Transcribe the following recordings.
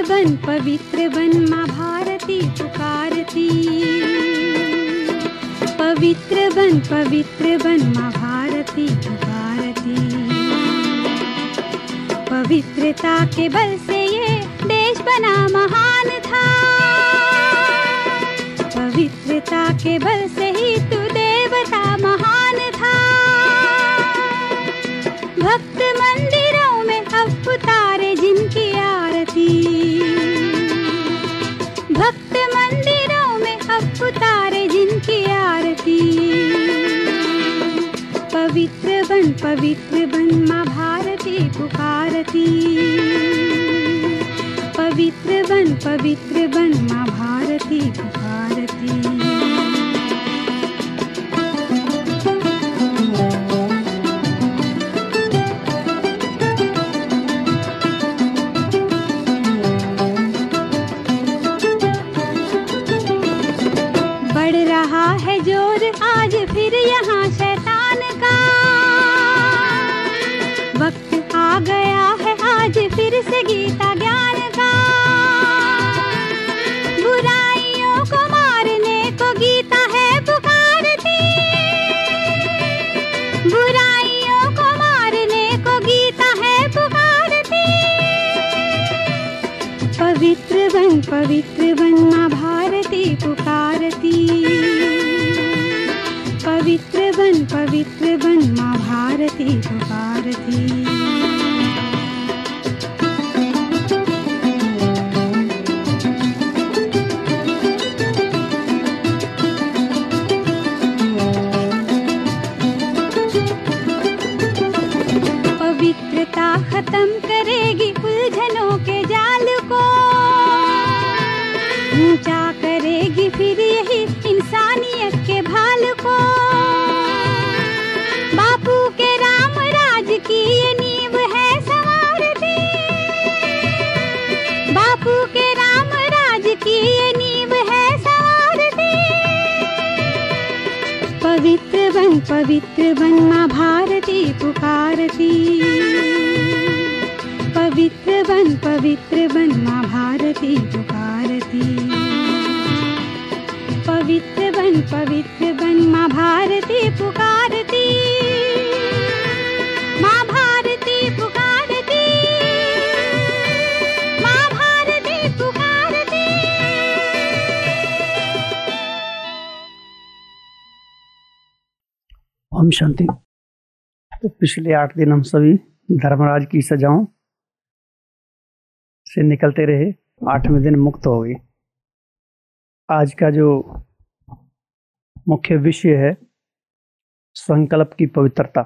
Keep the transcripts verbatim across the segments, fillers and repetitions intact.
बन पवित्र बन माँ भारती पुकारती। पवित्र बन पवित्र बन माँ भारती पुकारती। पवित्रता के बल से ये देश बना महान था। पवित्रता के बल से ही तू देवता महान था। भक्त मंदिरों में अब उतारे जिनकी आरती। भक्त मंदिरों में अब उतारे जिनकी आरती। पवित्र बन पवित्र बन माँ भारती पुकारती। पवित्र बन पवित्र बन माँ भारती पुकारती। है जोर आज फिर यहाँ शैतान का। वक्त आ गया है आज फिर से गीता ज्ञान का। बुराइयों को मारने को गीता है पुकारती। बुराइयों को मारने को गीता है पुकारती। पवित्र बन पवित्र बन माँ भारती पुकारती। पवित्र बन पवित्र बन माँ भारती पुकारती। पवित्रता खत्म करेगी उलझनों के जाल को। ऊंचा करेगी फिर यही इंसानियत के भाल को। बापू के राम राज की ये नींव है संवारती। बापू के राम राज की ये नींव है संवारती। पवित्र बन पवित्र बन माँ भारती पुकारती। पवित्र बन पवित्र बन माँ भारती पुकारती। पवित्र बन पवित्र बन माँ भारती पुकारती। माँ भारती पुकारती। माँ भारती पुकारती। ओम शांति। तो पिछले आठ दिन हम सभी धर्मराज की सजाओं से निकलते रहे। आठवें दिन मुक्त हो गए। आज का जो मुख्य विषय है संकल्प की पवित्रता।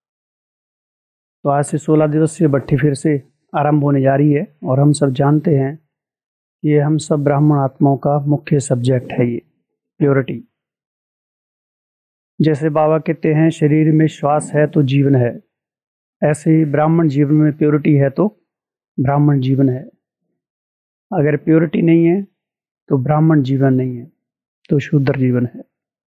तो आज से सोलह दिवसीय भट्ठी फिर से आरंभ होने जा रही है और हम सब जानते हैं कि ये हम सब ब्राह्मण आत्माओं का मुख्य सब्जेक्ट है, ये प्योरिटी। जैसे बाबा कहते हैं शरीर में श्वास है तो जीवन है, ऐसे ही ब्राह्मण जीवन में प्योरिटी है तो ब्राह्मण जीवन है। अगर प्योरिटी नहीं है तो ब्राह्मण जीवन नहीं है, तो शूद्र जीवन है।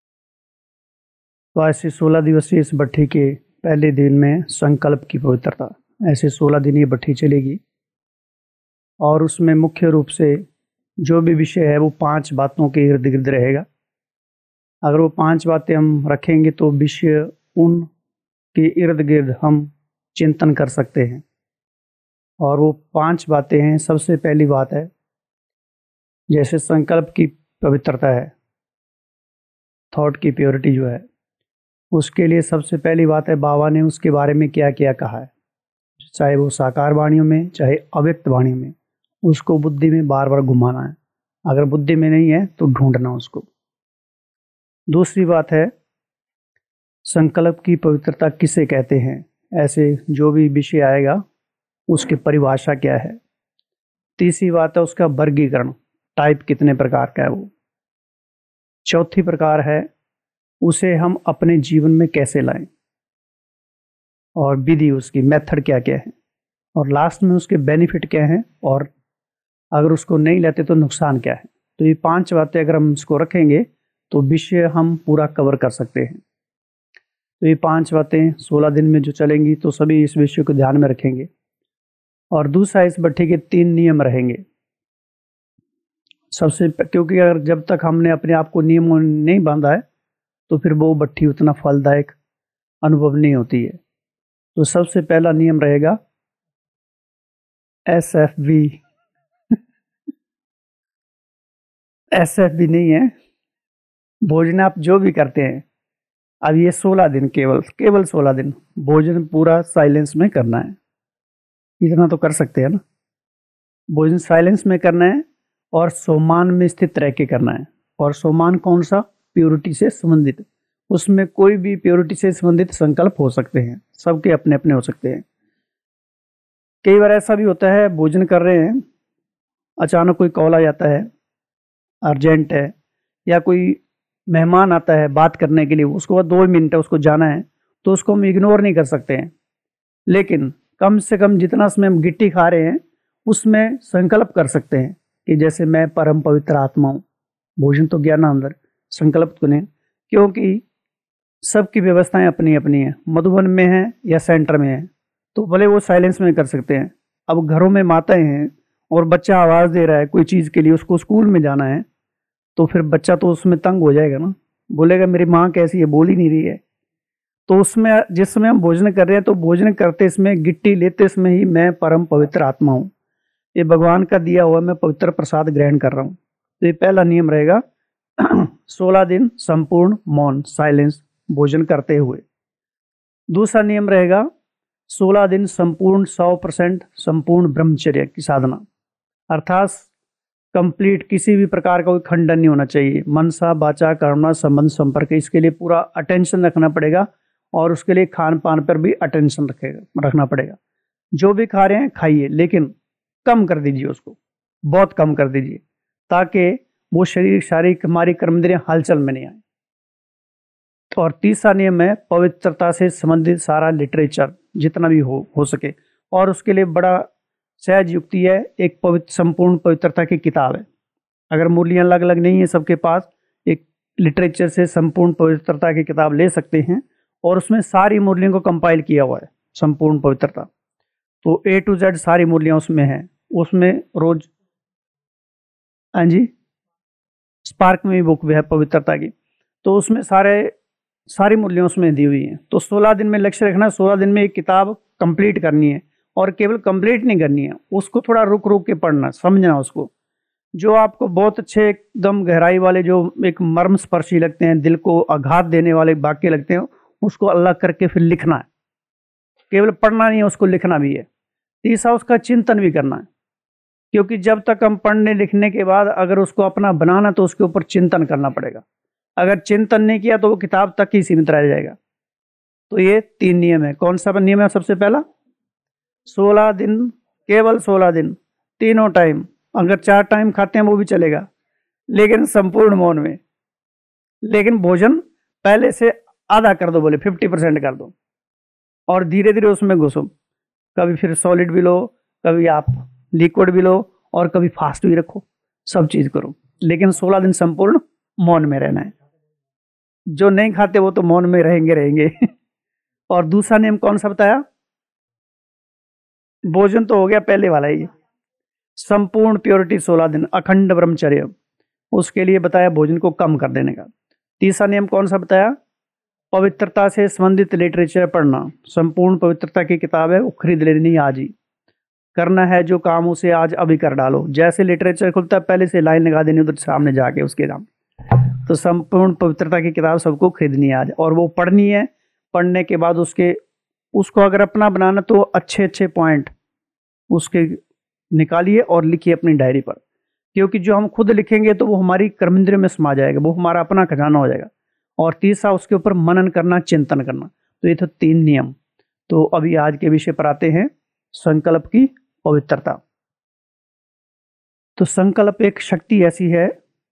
तो ऐसे सोलह दिवसीय इस भट्ठी के पहले दिन में संकल्प की पवित्रता, ऐसे सोलह दिन ये भट्ठी चलेगी और उसमें मुख्य रूप से जो भी विषय है वो पांच बातों के इर्द गिर्द रहेगा। अगर वो पांच बातें हम रखेंगे तो विषय उन के इर्द गिर्द हम चिंतन कर सकते हैं। और वो पांच बातें हैं। सबसे पहली बात है जैसे संकल्प की पवित्रता है, थॉट की प्योरिटी जो है, उसके लिए सबसे पहली बात है बाबा ने उसके बारे में क्या क्या कहा है, चाहे वो साकार वाणियों में चाहे अव्यक्त वाणियों में, उसको बुद्धि में बार बार घुमाना है। अगर बुद्धि में नहीं है तो ढूंढना उसको। दूसरी बात है संकल्प की पवित्रता किसे कहते हैं, ऐसे जो भी विषय आएगा उसकी परिभाषा क्या है। तीसरी बात है उसका वर्गीकरण, टाइप कितने प्रकार का है वो। चौथी प्रकार है उसे हम अपने जीवन में कैसे लाएं और विधि, उसकी मेथड क्या क्या है, और लास्ट में उसके बेनिफिट क्या हैं और अगर उसको नहीं लेते तो नुकसान क्या है। तो ये पांच बातें अगर हम इसको रखेंगे तो विषय हम पूरा कवर कर सकते हैं। तो ये पांच बातें सोलह दिन में जो चलेंगी तो सभी इस विषय को ध्यान में रखेंगे। और दूसरा इस भट्ठी के तीन नियम रहेंगे। सबसे प- क्योंकि अगर जब तक हमने अपने आप को नियमों में नहीं बांधा है तो फिर वो भट्ठी उतना फलदायक अनुभव नहीं होती है। तो सबसे पहला नियम रहेगा S F B. S F B नहीं है, भोजन आप जो भी करते हैं, अब ये सोलह दिन केवल केवल सोलह दिन भोजन पूरा साइलेंस में करना है। इतना तो कर सकते हैं ना, भोजन साइलेंस में करना है और सोमान में स्थित रह के करना है। और सोमान कौन सा? प्योरिटी से संबंधित। उसमें कोई भी प्योरिटी से संबंधित संकल्प हो सकते हैं, सबके अपने अपने हो सकते हैं। कई बार ऐसा भी होता है भोजन कर रहे हैं, अचानक कोई कॉल आ जाता है, अर्जेंट है, या कोई मेहमान आता है बात करने के लिए, उसको बाद दो मिनट है उसको जाना है, तो उसको हम इग्नोर नहीं कर सकते हैं। लेकिन कम से कम जितना समय हम गिट्टी खा रहे हैं उसमें संकल्प कर सकते हैं कि जैसे मैं परम पवित्र आत्मा हूँ। भोजन तो गया ना अंदर, संकल्प करें, क्योंकि सबकी व्यवस्थाएं अपनी अपनी हैं, मधुबन में है या सेंटर में है, तो भले वो साइलेंस में कर सकते हैं। अब घरों में माताएं हैं और बच्चा आवाज़ दे रहा है कोई चीज़ के लिए, उसको स्कूल में जाना है, तो फिर बच्चा तो उसमें तंग हो जाएगा ना, बोलेगा मेरी माँ कैसी है, बोल ही नहीं रही है। तो उसमें जिस समय हम भोजन कर रहे हैं तो भोजन करते इसमें गिट्टी लेते इसमें ही मैं परम पवित्र आत्मा हूँ, ये भगवान का दिया हुआ मैं पवित्र प्रसाद ग्रहण कर रहा हूँ। तो ये पहला नियम रहेगा सोलह दिन संपूर्ण मौन साइलेंस भोजन करते हुए। दूसरा नियम रहेगा सोलह दिन संपूर्ण सौ परसेंट संपूर्ण ब्रह्मचर्य की साधना, अर्थात कंप्लीट किसी भी प्रकार का कोई खंडन नहीं होना चाहिए। मनसा वाचा कर्मणा संबंध संपर्क, इसके लिए पूरा अटेंशन रखना पड़ेगा और उसके लिए खान पान पर भी अटेंशन रखेगा रखना पड़ेगा। जो भी खा रहे हैं खाइए, लेकिन कम कर दीजिए, उसको बहुत कम कर दीजिए, ताकि वो शरीर शारीरिक हमारी कर्मेंद्रियां हलचल में नहीं आए। और तीसरा नियम है पवित्रता से संबंधित सारा लिटरेचर जितना भी हो हो सके, और उसके लिए बड़ा सहज युक्ति है, एक पवित्र संपूर्ण पवित्रता की किताब है। अगर मूर्तियाँ अलग अलग नहीं है सबके पास, एक लिटरेचर से संपूर्ण पवित्रता की किताब ले सकते हैं और उसमें सारी मूर्तियों को कंपाइल किया हुआ है संपूर्ण पवित्रता। तो ए टू जेड सारी मूर्तियाँ उसमें हैं। उसमें रोज, हाँ जी, स्पार्क में भी बुक भी है पवित्रता की, तो उसमें सारे सारी मूल्यों उसमें दी हुई हैं। तो सोलह दिन में लक्ष्य रखना, सोलह दिन में एक किताब कंप्लीट करनी है, और केवल कंप्लीट नहीं करनी है, उसको थोड़ा रुक रुक के पढ़ना, समझना उसको। जो आपको बहुत अच्छे एकदम गहराई वाले, जो एक मर्म स्पर्शी लगते हैं, दिल को आघात देने वाले वाक्य लगते हैं, उसको अलग करके फिर लिखना है। केवल पढ़ना नहीं है, उसको लिखना भी है। तीसरा उसका चिंतन भी करना है, क्योंकि जब तक हम पढ़ने लिखने के बाद अगर उसको अपना बनाना तो उसके ऊपर चिंतन करना पड़ेगा। अगर चिंतन नहीं किया तो वो किताब तक ही सीमित रह जाएगा। तो ये तीन नियम है। कौन सा नियम है? सबसे पहला सोलह दिन, केवल सोलह दिन, तीनों टाइम, अगर चार टाइम खाते हैं वो भी चलेगा, लेकिन संपूर्ण मौन में। लेकिन भोजन पहले से आधा कर दो, बोले फिफ्टी परसेंट कर दो, और धीरे धीरे उसमें घुसो। कभी फिर सॉलिड भी लो, कभी आप लिक्विड भी लो, और कभी फास्ट भी रखो, सब चीज करो, लेकिन सोलह दिन संपूर्ण मौन में रहना है। जो नहीं खाते वो तो मौन में रहेंगे रहेंगे और दूसरा नियम कौन सा बताया? भोजन तो हो गया पहले वाला ही, संपूर्ण प्योरिटी सोलह दिन अखंड ब्रह्मचर्य, उसके लिए बताया भोजन को कम कर देने का। तीसरा नियम कौन सा बताया? पवित्रता से संबंधित लिटरेचर पढ़ना, संपूर्ण पवित्रता की किताब है वो खरीद लेनी आज ही। करना है जो काम उसे आज अभी कर डालो। जैसे लिटरेचर खुलता है पहले से लाइन लगा देनी उधर सामने जाके उसके नाम। तो संपूर्ण पवित्रता की किताब सबको खरीदनी है आज, और वो पढ़नी है। पढ़ने के बाद उसके उसको अगर अपना बनाना तो अच्छे अच्छे पॉइंट उसके निकालिए और लिखिए अपनी डायरी पर, क्योंकि जो हम खुद लिखेंगे तो वो हमारी कर्मेंद्रिय में समा जाएगा, वो हमारा अपना खजाना हो जाएगा। और तीसरा उसके ऊपर मनन करना, चिंतन करना। तो ये तो तीन नियम। तो अभी आज के विषय पर आते हैं, संकल्प की पवित्रता। तो संकल्प एक शक्ति ऐसी है,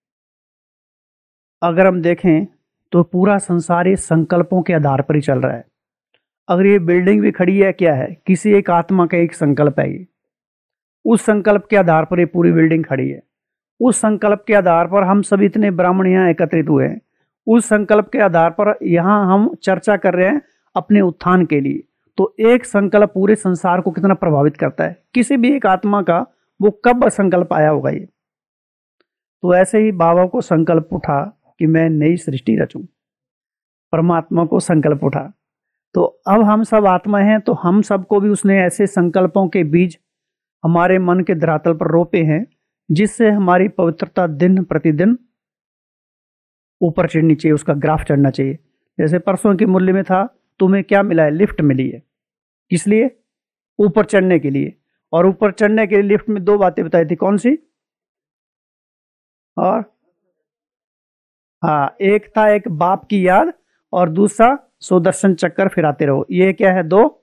अगर हम देखें तो पूरा संसार ये संकल्पों के आधार पर ही चल रहा है। अगर ये बिल्डिंग भी खड़ी है, क्या है? किसी एक आत्मा का एक संकल्प है ये। उस संकल्प के आधार पर ये पूरी बिल्डिंग खड़ी है। उस संकल्प के आधार पर हम सभी इतने ब्राह्मण यहाँ एकत्रित हुए हैं। उस संकल्प के आधार पर यहाँ हम चर्चा कर रहे हैं अपने उत्थान के लिए। तो एक संकल्प पूरे संसार को कितना प्रभावित करता है। किसी भी एक आत्मा का वो कब संकल्प आया होगा ये, तो ऐसे ही बाबा को संकल्प उठा कि मैं नई सृष्टि रचूं, परमात्मा को संकल्प उठा। तो अब हम सब आत्मा हैं, तो हम सबको भी उसने ऐसे संकल्पों के बीज हमारे मन के धरातल पर रोपे हैं, जिससे हमारी पवित्रता दिन प्रतिदिन ऊपर चढ़नी चाहिए, उसका ग्राफ चढ़ना चाहिए। जैसे परसों की मुरली में था, तुम्हें क्या मिला है? लिफ्ट मिली है। किस लिए? ऊपर चढ़ने के लिए। और ऊपर चढ़ने के लिए लिफ्ट में दो बातें बताई थी, कौन सी? और हाँ, एक था एक बाप की याद, और दूसरा सुदर्शन चक्कर फिराते रहो। ये क्या है? दो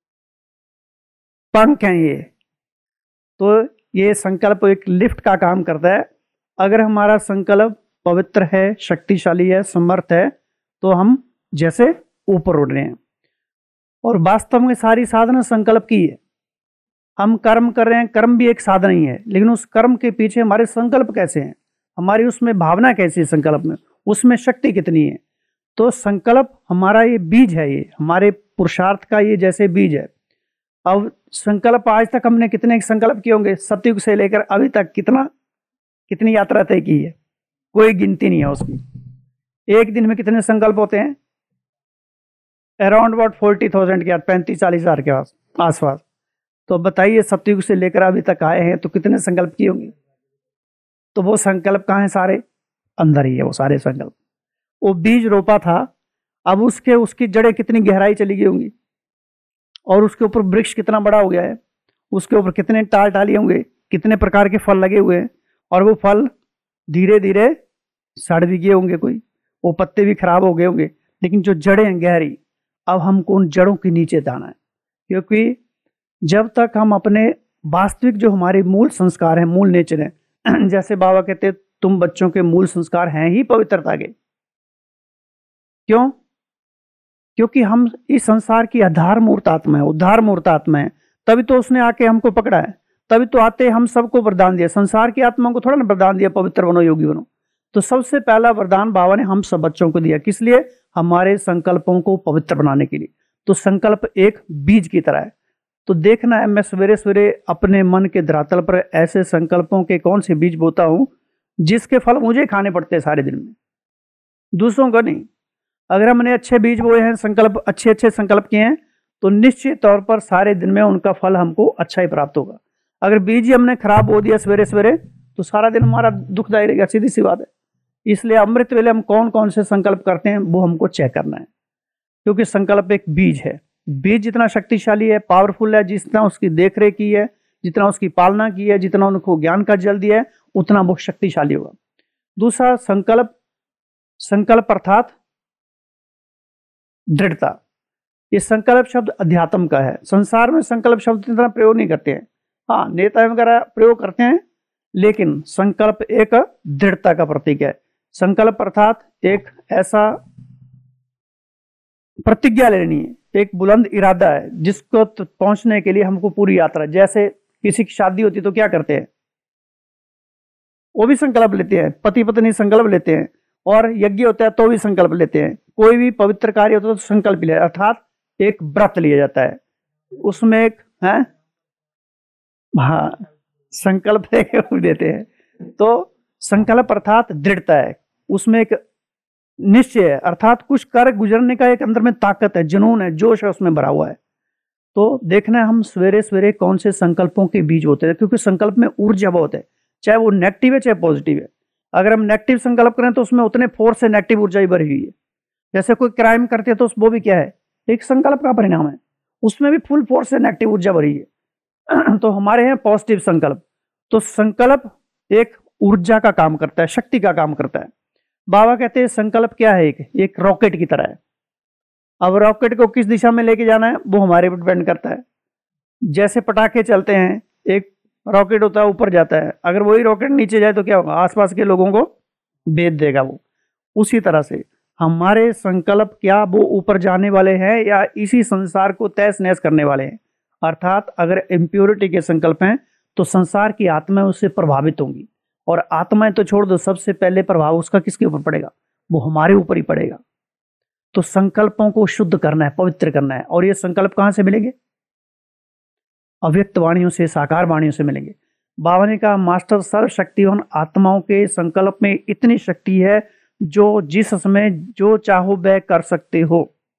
पंख हैं ये। तो ये संकल्प एक लिफ्ट का काम करता है। अगर हमारा संकल्प पवित्र है, शक्तिशाली है, समर्थ है, तो हम जैसे ऊपर उड़ रहे हैं। और वास्तव में सारी साधना संकल्प की है। हम कर्म कर रहे हैं, कर्म भी एक साधना ही है, लेकिन उस कर्म के पीछे हमारे संकल्प कैसे हैं, हमारी उसमें भावना कैसी है, संकल्प में उसमें शक्ति कितनी है। तो संकल्प हमारा ये बीज है, ये हमारे पुरुषार्थ का ये जैसे बीज है। अब संकल्प आज तक हमने कितने संकल्प किए होंगे? सतयुग से लेकर अभी तक कितना कितनी यात्रा तय की है, कोई गिनती नहीं है उसकी। एक दिन में कितने संकल्प होते हैं? अराउंड अबाउट फोर्टी थाउजेंड के पैंतीस चालीस हजार के आसपास। तो बताइए, सतयुग से लेकर अभी तक आए हैं तो कितने संकल्प किए होंगे? तो वो संकल्प कहाँ है? सारे अंदर ही है वो सारे संकल्प। वो बीज रोपा था, अब उसके उसकी जड़ें कितनी गहराई चली गई होंगी, और उसके ऊपर वृक्ष कितना बड़ा हो गया है, उसके ऊपर कितने टाल टाली होंगे, कितने प्रकार के फल लगे हुए हैं, और वो फल धीरे धीरे सड़ भी गए होंगे, कोई वो पत्ते भी खराब हो गए होंगे, लेकिन जो जड़ें हैं गहरी, अब हमको उन जड़ों के नीचे जाना है। क्योंकि जब तक हम अपने वास्तविक जो हमारे मूल संस्कार हैं, मूल नेचर है, जैसे बाबा कहते हैं तुम बच्चों के मूल संस्कार हैं ही पवित्रता के। क्यों? क्योंकि हम इस संसार की आधार मूर्त आत्मा है, उद्धार मूर्त आत्मा है, तभी तो उसने आके हमको पकड़ा है, तभी तो आते हम सबको वरदान दिया। संसार की आत्मा को थोड़ा ना वरदान दिया पवित्र बनो, योगी बनो। तो सबसे पहला वरदान बाबा ने हम सब बच्चों को दिया, किस लिए? हमारे संकल्पों को पवित्र बनाने के लिए। तो संकल्प एक बीज की तरह है। तो देखना है, मैं सवेरे सवेरे अपने मन के धरातल पर ऐसे संकल्पों के कौन से बीज बोता हूं जिसके फल मुझे खाने पड़ते हैं सारे दिन में, दूसरों को नहीं। अगर हमने अच्छे बीज बोए हैं, संकल्प अच्छे अच्छे संकल्प किए हैं, तो निश्चित तौर पर सारे दिन में उनका फल हमको अच्छा ही प्राप्त होगा। अगर बीज ही हमने खराब बो दिया सवेरे सवेरे, तो सारा दिन हमारा दुखदायी रहेगा, सीधी सी बात है। इसलिए अमृत वेले हम कौन कौन से संकल्प करते हैं वो हमको चेक करना है, क्योंकि संकल्प एक बीज है। बीज जितना शक्तिशाली है, पावरफुल है, जितना उसकी देखरेख की है, जितना उसकी पालना की है, जितना उनको ज्ञान का जल दिया है, उतना वो शक्तिशाली होगा। दूसरा संकल्प, संकल्प अर्थात दृढ़ता। ये संकल्प शब्द अध्यात्म का है। संसार में संकल्प शब्द इतना प्रयोग नहीं करते हैं, हाँ नेता वगैरह प्रयोग करते हैं, लेकिन संकल्प एक दृढ़ता का प्रतीक है। संकल्प अर्थात एक ऐसा प्रतिज्ञा लेनी है, एक बुलंद इरादा है जिसको पहुंचने के लिए हमको पूरी यात्रा। जैसे किसी की शादी होती तो क्या करते हैं, वो भी संकल्प लेते हैं, पति पत्नी संकल्प लेते हैं, और यज्ञ होता है तो भी संकल्प लेते हैं, कोई भी पवित्र कार्य होता है तो संकल्प लिया, अर्थात एक व्रत लिया जाता है, उसमें एक है हाँ संकल्प देते हैं। तो संकल्प अर्थात दृढ़ता है, उसमें एक निश्चय है, अर्थात कुछ कर गुजरने का एक अंदर में ताकत है, जुनून है, जोश है उसमें भरा हुआ है। तो देखना है हम सवेरे सवेरे कौन से संकल्पों के बीज होते हैं, क्योंकि संकल्प में ऊर्जा बहुत है, चाहे वो नेगेटिव है चाहे पॉजिटिव है। अगर हम नेगेटिव संकल्प करें तो उसमें उतने फोर्स से नेगेटिव ऊर्जा ही भरी हुई है। जैसे कोई क्राइम करते हैं तो वो भी क्या है, एक संकल्प का परिणाम है, उसमें भी फुल फोर्स से नेगेटिव ऊर्जा भरी है। तो हमारे हैं पॉजिटिव संकल्प। तो संकल्प एक ऊर्जा का काम करता है, शक्ति का काम करता है। बाबा कहते हैं संकल्प क्या है, एक एक रॉकेट की तरह है। अब रॉकेट को किस दिशा में लेके जाना है वो हमारे पर डिपेंड करता है। जैसे पटाखे चलते हैं, एक रॉकेट होता है ऊपर जाता है, अगर वही रॉकेट नीचे जाए तो क्या होगा, आसपास के लोगों को भेद देगा वो। उसी तरह से हमारे संकल्प क्या वो ऊपर जाने वाले हैं या इसी संसार को तहस नहस करने वाले हैं। अर्थात अगर इम्प्योरिटी के संकल्प हैं तो संसार की आत्माएं उससे प्रभावित होंगी, और आत्माएं तो छोड़ दो, सबसे पहले प्रभाव उसका किसके ऊपर पड़ेगा, वो हमारे ऊपर ही पड़ेगा। तो संकल्पों को शुद्ध करना है, पवित्र करना है। और ये संकल्प कहां से मिलेंगे, अव्यक्त वाणियों से, साकार वाणियों से मिलेंगे। बाबा ने कहा मास्टर सर्वशक्तिवान आत्माओं के संकल्प में इतनी शक्ति है जो जिस समय जो चाहो वह कर सकते हो।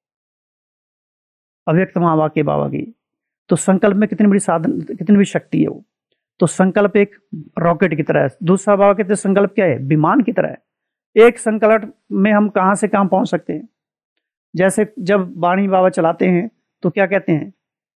अव्यक्त माँ वाक्य बाबा की। तो संकल्प में कितनी बड़ी साधन, कितनी बड़ी शक्ति है वो। तो संकल्प एक रॉकेट की तरह है। दूसरा बाबा कहते हैं संकल्प क्या है, विमान की तरह है। एक संकल्प में हम कहां से कहां पहुंच सकते हैं। जैसे जब वाणी बाबा चलाते हैं तो क्या कहते हैं,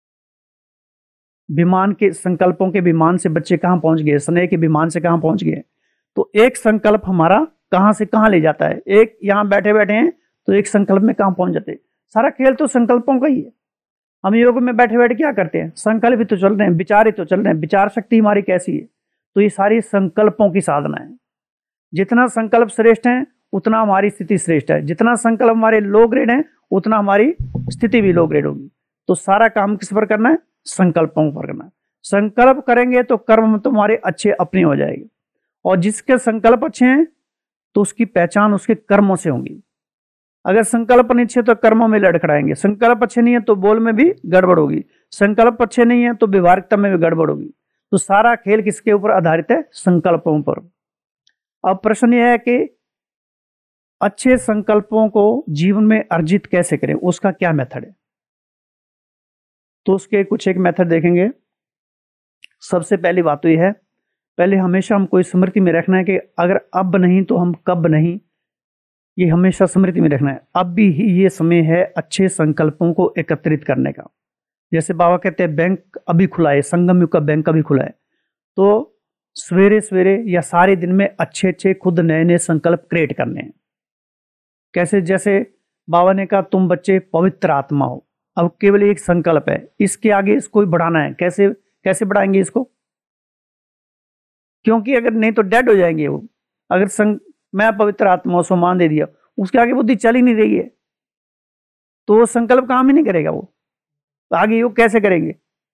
विमान के संकल्पों के विमान से बच्चे कहां पहुंच गए, स्नेह के विमान से कहां पहुंच गए। तो एक संकल्प हमारा कहां से कहां ले जाता है। एक यहां बैठे बैठे हैं तो एक संकल्प में कहां पहुंच जाते हैं। सारा खेल तो संकल्पों का ही है। हम योग में बैठे बैठे क्या करते हैं, संकल्प ही तो चल रहे हैं, विचार ही तो चल रहे हैं। विचार शक्ति हमारी कैसी है, तो ये सारी संकल्पों की साधना है। जितना संकल्प श्रेष्ठ है उतना हमारी स्थिति श्रेष्ठ है। जितना संकल्प हमारे लो ग्रेड है उतना हमारी स्थिति भी लो ग्रेड होगी। तो सारा काम किस पर करना है, संकल्पों पर करना है। संकल्प करेंगे तो कर्म तुम्हारे अच्छे अपने हो जाएंगे। और जिसके संकल्प अच्छे हैं तो उसकी पहचान उसके कर्मों से होगी। अगर संकल्प नहीं अच्छे तो कर्मों में लड़खड़ाएंगे। संकल्प अच्छे नहीं है तो बोल में भी गड़बड़ होगी। संकल्प अच्छे नहीं है तो व्यवहारिकता में भी गड़बड़ होगी। तो सारा खेल किसके ऊपर आधारित है, संकल्पों पर। अब प्रश्न यह है कि अच्छे संकल्पों को जीवन में अर्जित कैसे करें, उसका क्या मेथड है। तो उसके कुछ एक मेथड देखेंगे। सबसे पहली बात तो यह है, पहले हमेशा हमको स्मृति में रखना है कि अगर अब नहीं तो हम कब नहीं, ये हमेशा स्मृति में रखना है। अब भी ही ये समय है अच्छे संकल्पों को एकत्रित करने का। जैसे बाबा कहते हैं बैंक अभी खुला है, संगम युग का बैंक अभी खुला है, तो सवेरे सवेरे या सारे दिन में अच्छे अच्छे खुद नए नए संकल्प क्रिएट करने हैं। कैसे, जैसे बाबा ने कहा तुम बच्चे पवित्र आत्मा हो। अब केवल एक संकल्प है, इसके आगे इसको बढ़ाना है। कैसे कैसे बढ़ाएंगे इसको, क्योंकि अगर नहीं तो डेड हो जाएंगे वो। अगर संग मैं पवित्र आत्मा सो मान दे दिया, उसके आगे बुद्धि चल ही नहीं रही है तो वो संकल्प काम ही नहीं करेगा। वो आगे योग कैसे करेंगे।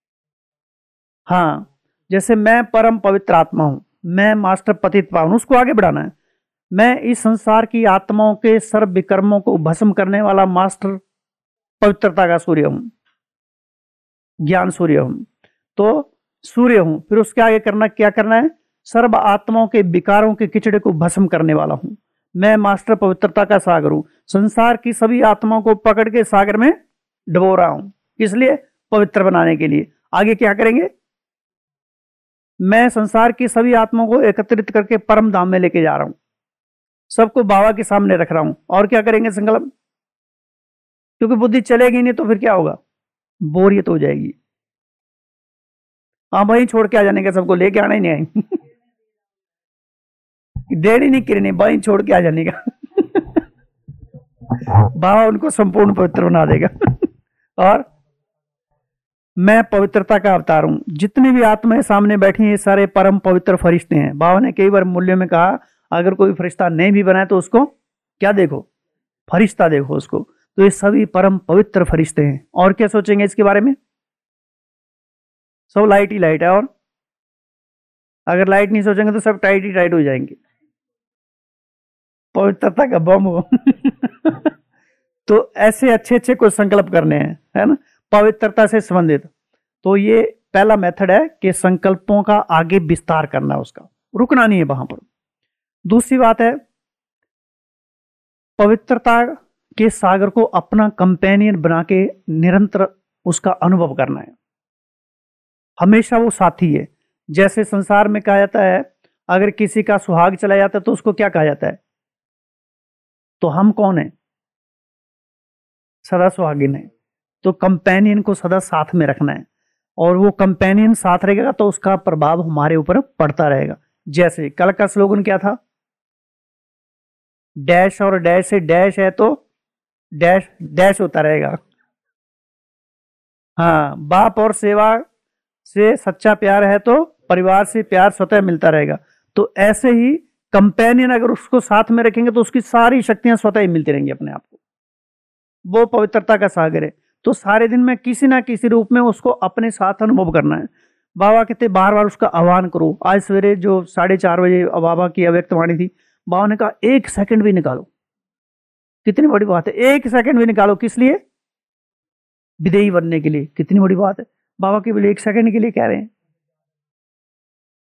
हाँ, जैसे मैं परम पवित्र आत्मा हूं, मैं मास्टर पतित पावन, उसको आगे बढ़ाना है। मैं इस संसार की आत्माओं के सर्व विकर्मों को भस्म करने वाला मास्टर पवित्रता का सूर्य हूं, ज्ञान सूर्य हूं। तो सूर्य हूं, फिर उसके आगे करना क्या करना है, सर्व आत्माओं के विकारों के किचड़े को भस्म करने वाला हूं। मैं मास्टर पवित्रता का सागर हूं, संसार की सभी आत्माओं को पकड़ के सागर में डुबो रहा हूं, इसलिए पवित्र बनाने के लिए। आगे क्या करेंगे, मैं संसार की सभी आत्माओं को एकत्रित करके परम धाम में लेके जा रहा हूं, सबको बाबा के सामने रख रहा हूं। और क्या करेंगे संकल्प, क्योंकि बुद्धि चलेगी नहीं तो फिर क्या होगा, बोरियत हो जाएगी। हाँ वहीं छोड़ के आ जाने का, सबको लेके आना ही नहीं आई देरी नहीं करनी, वहीं छोड़ के आ जाने का बाबा उनको संपूर्ण पवित्र बना देगा। और मैं पवित्रता का अवतार हूं, जितनी भी आत्माएं सामने बैठी हैं ये सारे परम पवित्र फरिश्ते हैं। बाबा ने कई बार मूल्य में कहा अगर कोई फरिश्ता नहीं भी बनाए तो उसको क्या देखो, फरिश्ता देखो उसको। तो ये सभी परम पवित्र फरिश्ते हैं। और क्या सोचेंगे इसके बारे में, सब लाइट ही लाइट है। और अगर लाइट नहीं सोचेंगे तो सब टाइट ही टाइट हो जाएंगे, पवित्रता का बम हो तो ऐसे अच्छे अच्छे कुछ संकल्प करने हैं, है ना, पवित्रता से संबंधित। तो ये पहला मेथड है कि संकल्पों का आगे विस्तार करना, उसका रुकना नहीं है वहां पर। दूसरी बात है, पवित्रता के सागर को अपना कंपेनियन बना के निरंतर उसका अनुभव करना है। हमेशा वो साथी है। जैसे संसार में कहा जाता है अगर किसी का सुहाग चला जाता है तो उसको क्या कहा जाता है, तो हम कौन है, सदा सुहागिन है। तो कंपेनियन को सदा साथ में रखना है, और वो कंपेनियन साथ रहेगा तो उसका प्रभाव हमारे ऊपर पड़ता रहेगा। जैसे कल का स्लोगन क्या था, डैश और डैश से डैश है तो डैश डैश होता रहेगा। हाँ, बाप और सेवा से सच्चा प्यार है तो परिवार से प्यार स्वतः मिलता रहेगा। तो ऐसे ही कंपेनियन अगर उसको साथ में रखेंगे तो उसकी सारी शक्तियां स्वतः ही मिलती रहेंगी अपने आप को। वो पवित्रता का सागर है। तो सारे दिन में किसी ना किसी रूप में उसको अपने साथ अनुभव करना है। बाबा कहते बार बार उसका आह्वान करो। आज सवेरे जो साढ़े चार बजे बाबा की अव्यक्त वाणी थी, बाबा ने कहा एक सेकंड भी निकालो। कितनी बड़ी बात है, एक सेकंड भी निकालो, किस लिए, विदेही बनने के लिए। कितनी बड़ी बात है, बाबा केवल एक सेकंड के लिए कह रहे हैं।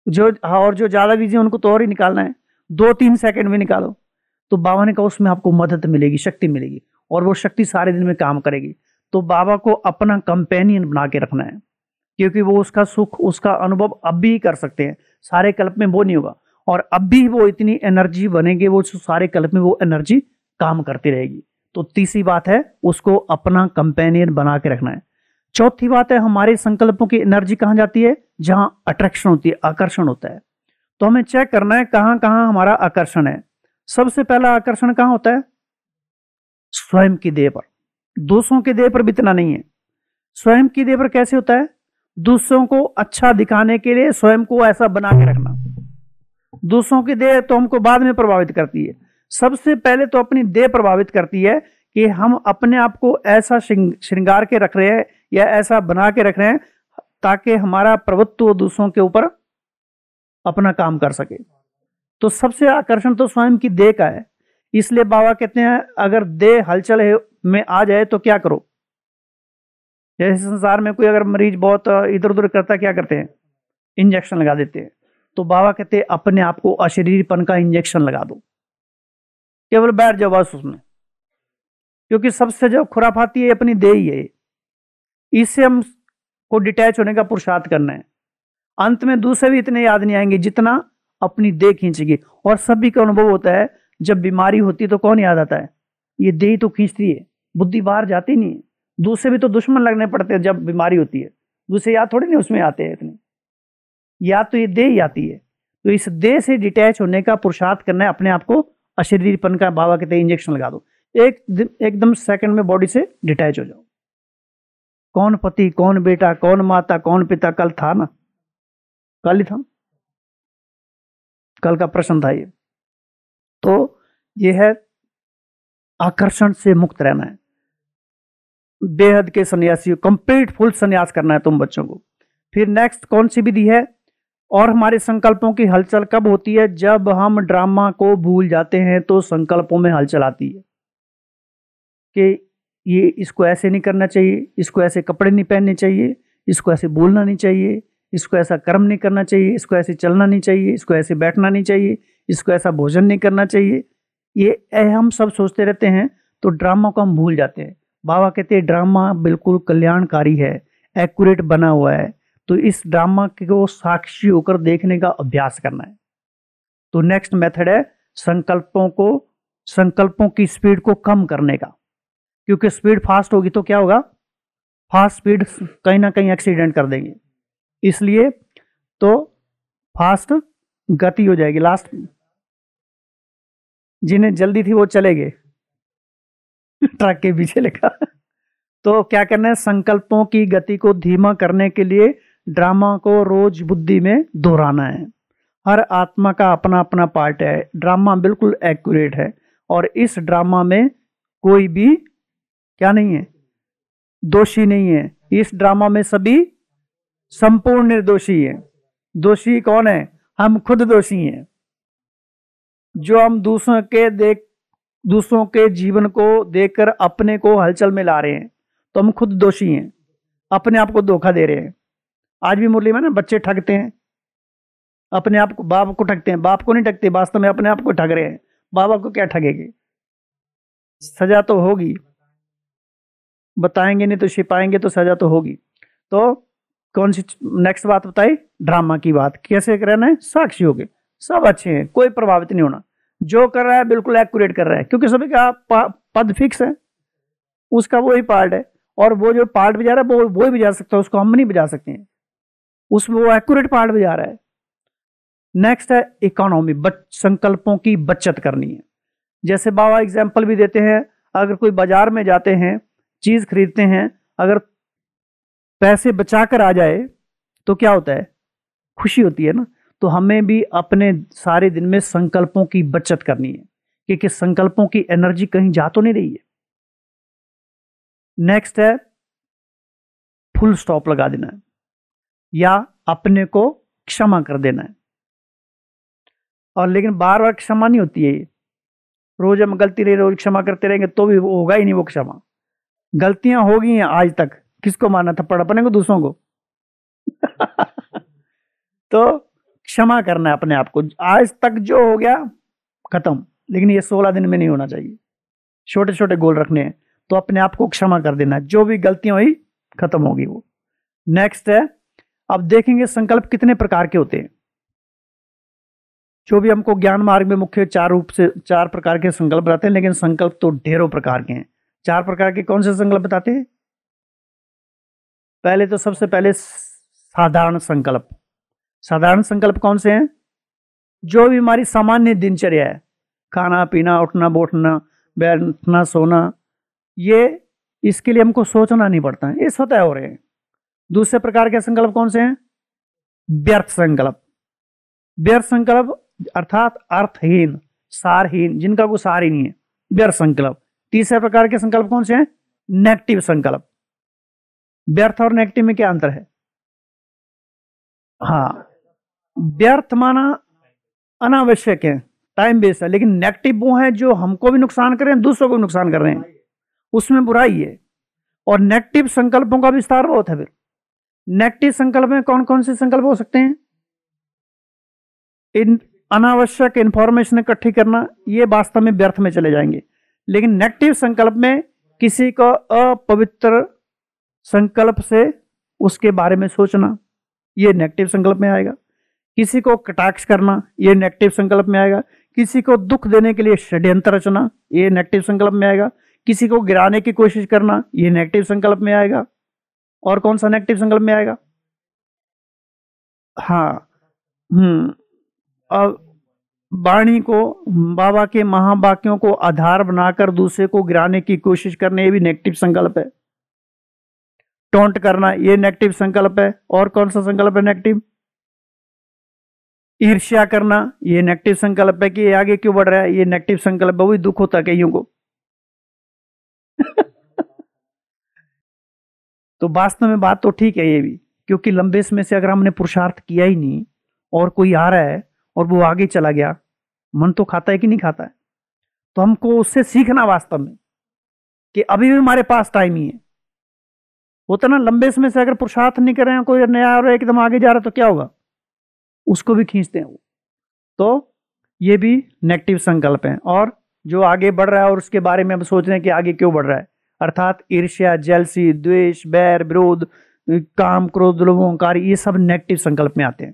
जो हाँ, और जो ज्यादा बिजी है उनको तो और ही निकालना है, दो तीन सेकंड में निकालो। तो बाबा ने कहा उसमें आपको मदद मिलेगी, शक्ति मिलेगी, और वो शक्ति सारे दिन में काम करेगी। तो बाबा को अपना कंपेनियन बना के रखना है, क्योंकि वो उसका सुख, उसका अनुभव अब भी कर सकते हैं, सारे कल्प में वो नहीं होगा, और अब भी वो इतनी एनर्जी बनेगी, वो सारे कल्प में वो एनर्जी काम करती रहेगी। तो तीसरी बात है, उसको अपना कंपेनियन बना के रखना है। चौथी बात है, हमारे संकल्पों की एनर्जी कहाँ जाती है? जहां अट्रैक्शन होती है, आकर्षण होता है। तो हमें चेक करना है कहां कहां हमारा आकर्षण है। सबसे पहला आकर्षण कहां होता है? स्वयं की देह पर। दूसरों की देह पर भी इतना नहीं है। स्वयं की देह पर कैसे होता है? दूसरों को अच्छा दिखाने के लिए स्वयं को ऐसा बना के रखना। दूसरों की देह तो हमको बाद में प्रभावित करती है, सबसे पहले तो अपनी देह प्रभावित करती है कि हम अपने आप को ऐसा श्रृंगार के रख रहे हैं या ऐसा बना के रख रहे हैं ताकि हमारा प्रभुत्व दूसरों के ऊपर अपना काम कर सके। तो सबसे आकर्षण तो स्वयं की देह का है। इसलिए बाबा कहते हैं अगर देह हलचल में आ जाए तो क्या करो। जैसे संसार में कोई अगर मरीज बहुत इधर उधर करता, क्या करते हैं? इंजेक्शन लगा देते हैं। तो बाबा कहते हैं अपने आप को अशरीरपन का इंजेक्शन लगा दो, केवल बैठ जाओ बस उसमें, क्योंकि सबसे जो खुराफाती है अपनी देह ही है। इससे हम को डिटैच होने का पुरुषार्थ करना है। अंत में दूसरे भी इतने याद नहीं आएंगे जितना अपनी देह खींचेगी। और सभी का अनुभव होता है, जब बीमारी होती है तो कौन याद आता है? ये देह तो खींचती है, बुद्धि बाहर जाती नहीं है। दूसरे भी तो दुश्मन लगने पड़ते हैं जब बीमारी होती है, दूसरे याद थोड़ी नहीं उसमें आते हैं इतने, याद तो ये देह ही आती है। तो इस देह से डिटैच होने का पुरुषार्थ करना है, अपने आप को अशरीरपन का बाबा कहते हैं इंजेक्शन लगा दो, एक एकदम सेकंड में बॉडी से डिटैच हो जाओ। कौन पति, कौन बेटा, कौन माता, कौन पिता, कल था ना, कल ही था, कल का प्रश्न था ये। तो ये है आकर्षण से मुक्त रहना है, बेहद के सन्यासी, कंप्लीट फुल सन्यास करना है तुम बच्चों को। फिर नेक्स्ट कौन सी विधि है? और हमारे संकल्पों की हलचल कब होती है? जब हम ड्रामा को भूल जाते हैं तो संकल्पों में हलचल आती है कि ये इसको ऐसे नहीं करना चाहिए, इसको ऐसे कपड़े नहीं पहनने चाहिए, इसको ऐसे बोलना नहीं चाहिए, इसको ऐसा कर्म नहीं करना चाहिए, इसको ऐसे चलना नहीं चाहिए, इसको ऐसे बैठना नहीं चाहिए, इसको ऐसा भोजन नहीं करना चाहिए। ये हम सब सोचते रहते हैं, तो ड्रामा को हम भूल जाते हैं। बाबा कहते हैं ड्रामा बिल्कुल कल्याणकारी है, एक्यूरेट बना हुआ है, तो इस ड्रामा को साक्षी होकर देखने का अभ्यास करना है। तो नेक्स्ट मेथड है संकल्पों को, संकल्पों की स्पीड को कम करने का, क्योंकि स्पीड फास्ट होगी तो क्या होगा? फास्ट स्पीड कहीं ना कहीं एक्सीडेंट कर देंगे, इसलिए तो फास्ट गति हो जाएगी। लास्ट जिन्हें जल्दी थी वो चले गए ट्रक के पीछे लिखा। तो क्या करना है? संकल्पों की गति को धीमा करने के लिए ड्रामा को रोज बुद्धि में दोहराना है। हर आत्मा का अपना अपना पार्ट है, ड्रामा बिल्कुल एक्यूरेट है, और इस ड्रामा में कोई भी क्या नहीं है? दोषी नहीं है। इस ड्रामा में सभी संपूर्ण निर्दोषी है। दोषी कौन है? हम खुद दोषी हैं, जो हम दूसरों के देख दूसरों के जीवन को देखकर अपने को हलचल में ला रहे हैं, तो हम खुद दोषी हैं, अपने आप को धोखा दे रहे हैं। आज भी मुरली में ना बच्चे ठगते हैं, अपने आप को, बाप को ठगते हैं, बाप को नहीं ठगते, वास्तव में अपने आप को ठग रहे हैं। बाबा को क्या ठगेंगे? सजा तो होगी, बताएंगे नहीं तो छिपाएंगे तो सजा तो होगी। तो कौन सी नेक्स्ट बात बताई? ड्रामा की बात। कैसे रहना है? साक्षी हो गए, सब अच्छे हैं, कोई प्रभावित नहीं होना, जो कर रहा है बिल्कुल एक्यूरेट कर रहा है, क्योंकि सभी का पद फिक्स है, उसका वही पार्ट है, और वो जो पार्ट बजा रहा है वो वही बजा सकता है, उसको हम नहीं बजा सकते हैं, उसमें वो एक्यूरेट पार्ट बजा रहा है। नेक्स्ट है इकोनॉमी, संकल्पों की बचत करनी है। जैसे बाबा एग्जाम्पल भी देते हैं, अगर कोई बाजार में जाते हैं, चीज खरीदते हैं, अगर पैसे बचाकर आ जाए तो क्या होता है? खुशी होती है ना। तो हमें भी अपने सारे दिन में संकल्पों की बचत करनी है, क्योंकि संकल्पों की एनर्जी कहीं जा तो नहीं रही है। नेक्स्ट है फुल स्टॉप लगा देना है, या अपने को क्षमा कर देना है। और लेकिन बार बार क्षमा नहीं होती है ये, रोज हम गलती रही रोज क्षमा करते रहेंगे तो भी वो होगा ही नहीं वो क्षमा। गलतियां हो गई हैं आज तक, किसको मारना था? पड़ अपने को, दूसरों को। तो क्षमा करना है अपने आप को। आज तक जो हो गया खत्म, लेकिन ये सोलह दिन में नहीं होना चाहिए। छोटे छोटे गोल रखने हैं, तो अपने आप को क्षमा कर देना है, जो भी गलतियां हुई खत्म होगी वो। नेक्स्ट है, अब देखेंगे संकल्प कितने प्रकार के होते हैं। जो भी हमको ज्ञान मार्ग में मुख्य चार रूप से चार प्रकार के संकल्प रहते हैं, लेकिन संकल्प तो ढेरों प्रकार के हैं। चार प्रकार के कौन से संकल्प बताते हैं? पहले तो सबसे पहले साधारण संकल्प। साधारण संकल्प कौन से हैं? जो भी हमारी सामान्य दिनचर्या है, खाना पीना, उठना बैठना, बैठना सोना, ये इसके लिए हमको सोचना नहीं पड़ता है, ये स्वतः हो रहे हैं। दूसरे प्रकार के संकल्प कौन से हैं? व्यर्थ संकल्प। व्यर्थ संकल्प अर्थात अर्थहीन, सारहीन, जिनका कोई सार ही नहीं है, व्यर्थ संकल्प। तीसरे प्रकार के संकल्प कौन से हैं? नेगेटिव संकल्प। व्यर्थ और नेगेटिव में क्या अंतर है? हाँ, व्यर्थ माना अनावश्यक है, टाइम वेस्ट है, लेकिन नेगेटिव वो है जो हमको भी नुकसान कर रहे हैं, दूसरों को भी नुकसान कर रहे हैं, उसमें बुराई है। और नेगेटिव संकल्पों का विस्तार बहुत है। फिर नेगेटिव संकल्प में कौन कौन से संकल्प हो सकते हैं? इन अनावश्यक इंफॉर्मेशन इकट्ठी करना, ये वास्तव में व्यर्थ में चले जाएंगे। लेकिन नेगेटिव संकल्प में किसी को अपवित्र संकल्प से उसके बारे में सोचना, ये नेगेटिव संकल्प में आएगा। किसी को कटाक्ष करना, ये नेगेटिव संकल्प में आएगा। किसी को दुख देने के लिए षड्यंत्र रचना, ये नेगेटिव संकल्प में आएगा। किसी को गिराने की कोशिश करना, ये नेगेटिव संकल्प में आएगा। और कौन सा नेगेटिव संकल्प में आएगा? हाँ, हम्म अब वाणी को, बाबा के महावाक्यों को आधार बनाकर दूसरे को गिराने की कोशिश करना, ये भी नेगेटिव संकल्प है। टोंट करना, ये नेगेटिव संकल्प है। और कौन सा संकल्प है नेगेटिव? ईर्ष्या करना, ये नेगेटिव संकल्प है कि ये आगे क्यों बढ़ रहा है, ये नेगेटिव संकल्प है। वही दुख होता है कईयों को। तो वास्तव में बात तो ठीक है ये भी, क्योंकि लंबे समय से अगर हमने पुरुषार्थ किया ही नहीं और कोई आ रहा है और वो आगे चला गया, मन तो खाता है कि नहीं खाता है। तो हमको उससे सीखना वास्तव में कि अभी भी हमारे पास टाइम ही है। होता ना, लंबे समय से अगर पुरुषार्थ नहीं कर रहे हैं, कोई नया आ रहा है एकदम आगे जा रहा है, तो क्या होगा? उसको भी खींचते हैं वो। तो ये भी नेगेटिव संकल्प है। और जो आगे बढ़ रहा है और उसके बारे में हम सोच रहे हैं कि आगे क्यों बढ़ रहा है, अर्थात ईर्ष्या, जेलसी, द्वेष, बैर, विरोध, काम, क्रोध, लोभ, अहंकार, ये सब नेगेटिव संकल्प में आते हैं।